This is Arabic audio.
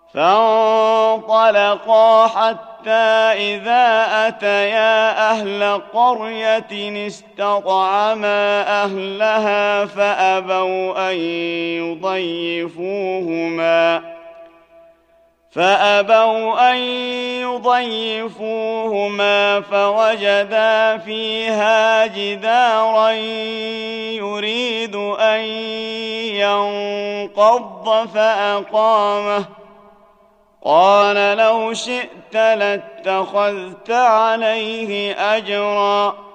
فانطلقا حتى إذا أتيا أهل قرية استطعما أهلها فأبوا أن يضيفوهما فوجدا فيها جدارا يريد أن ينقض فأقامه قال لو شئت لاتخذت عليه أجرا